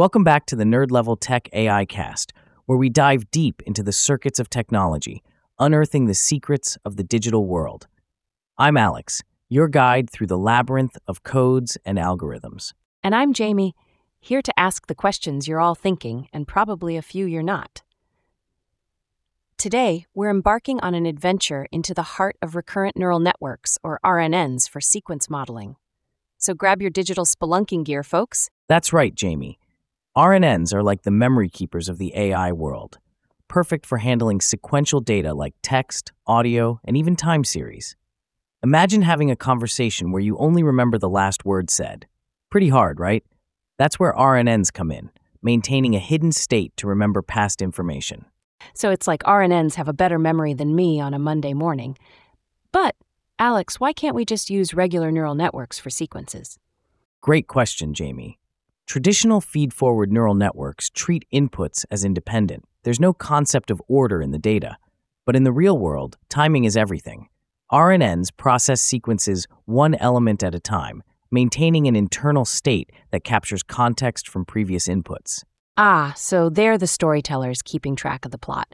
Welcome back to the Nerd Level Tech AI Cast, where we dive deep into the circuits of technology, unearthing the secrets of the digital world. I'm Alex, your guide through the labyrinth of codes and algorithms. And I'm Jamie, here to ask the questions you're all thinking, and probably a few you're not. Today, we're embarking on an adventure into the heart of recurrent neural networks, or RNNs, for sequence modeling. So grab your digital spelunking gear, folks. That's right, Jamie. RNNs are like the memory keepers of the AI world, perfect for handling sequential data like text, audio, and even time series. Imagine having a conversation where you only remember the last word said. Pretty hard, right? That's where RNNs come in, maintaining a hidden state to remember past information. So it's like RNNs have a better memory than me on a Monday morning. But, Alex, why can't we just use regular neural networks for sequences? Great question, Jamie. Traditional feed-forward neural networks treat inputs as independent. There's no concept of order in the data. But in the real world, timing is everything. RNNs process sequences one element at a time, maintaining an internal state that captures context from previous inputs. So they're the storytellers keeping track of the plot.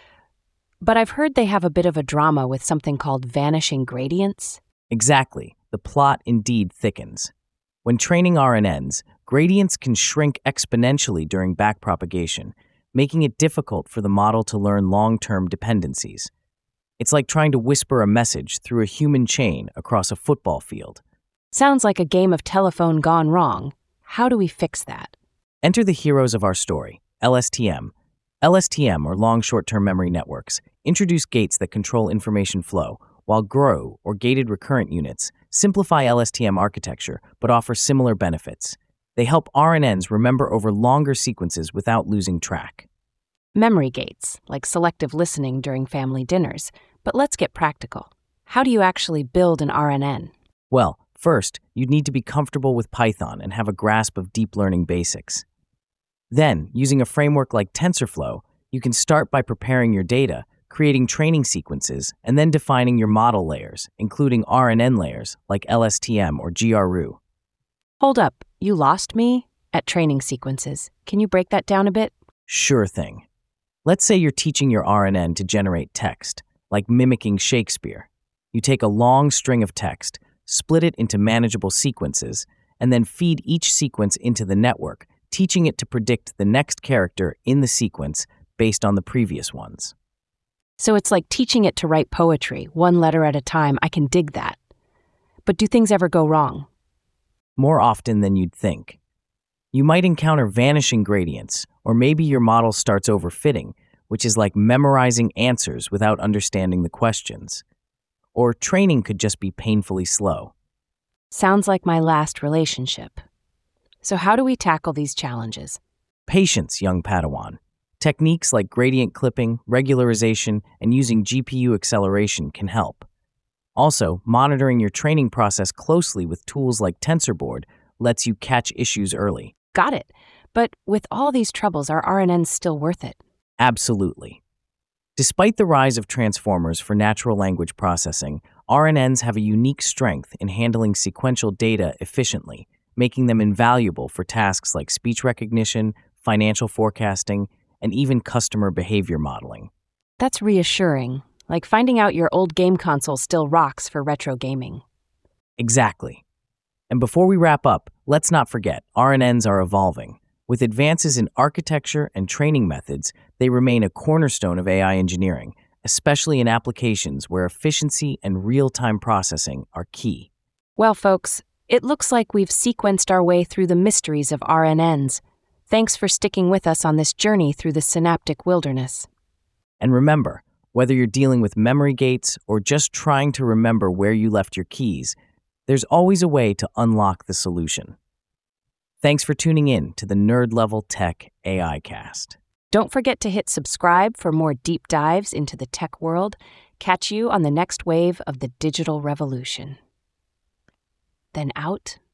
But I've heard they have a bit of a drama with something called vanishing gradients. Exactly. The plot indeed thickens. When training RNNs, gradients can shrink exponentially during backpropagation, making it difficult for the model to learn long-term dependencies. It's like trying to whisper a message through a human chain across a football field. Sounds like a game of telephone gone wrong. How do we fix that? Enter the heroes of our story, LSTM. LSTM, or Long Short-Term Memory Networks, introduce gates that control information flow, while GROW, or Gated Recurrent Units, simplify LSTM architecture but offer similar benefits. They help RNNs remember over longer sequences without losing track. Memory gates, like selective listening during family dinners. But let's get practical. How do you actually build an RNN? Well, first, you'd need to be comfortable with Python and have a grasp of deep learning basics. Then, using a framework like TensorFlow, you can start by preparing your data, creating training sequences, and then defining your model layers, including RNN layers like LSTM or GRU. Hold up, you lost me at training sequences. Can you break that down a bit? Sure thing. Let's say you're teaching your RNN to generate text, like mimicking Shakespeare. You take a long string of text, split it into manageable sequences, and then feed each sequence into the network, teaching it to predict the next character in the sequence based on the previous ones. So it's like teaching it to write poetry, one letter at a time. I can dig that. But do things ever go wrong? More often than you'd think. You might encounter vanishing gradients, or maybe your model starts overfitting, which is like memorizing answers without understanding the questions. Or training could just be painfully slow. Sounds like my last relationship. So how do we tackle these challenges? Patience, young Padawan. Techniques like gradient clipping, regularization, and using GPU acceleration can help. Also, monitoring your training process closely with tools like TensorBoard lets you catch issues early. Got it. But with all these troubles, are RNNs still worth it? Absolutely. Despite the rise of transformers for natural language processing, RNNs have a unique strength in handling sequential data efficiently, making them invaluable for tasks like speech recognition, financial forecasting, and even customer behavior modeling. That's reassuring, like finding out your old game console still rocks for retro gaming. Exactly. And before we wrap up, let's not forget, RNNs are evolving. With advances in architecture and training methods, they remain a cornerstone of AI engineering, especially in applications where efficiency and real-time processing are key. Well, folks, it looks like we've sequenced our way through the mysteries of RNNs. Thanks for sticking with us on this journey through the synaptic wilderness. And remember, whether you're dealing with memory gates or just trying to remember where you left your keys, there's always a way to unlock the solution. Thanks for tuning in to the Nerd Level Tech AI Cast. Don't forget to hit subscribe for more deep dives into the tech world. Catch you on the next wave of the digital revolution. Then out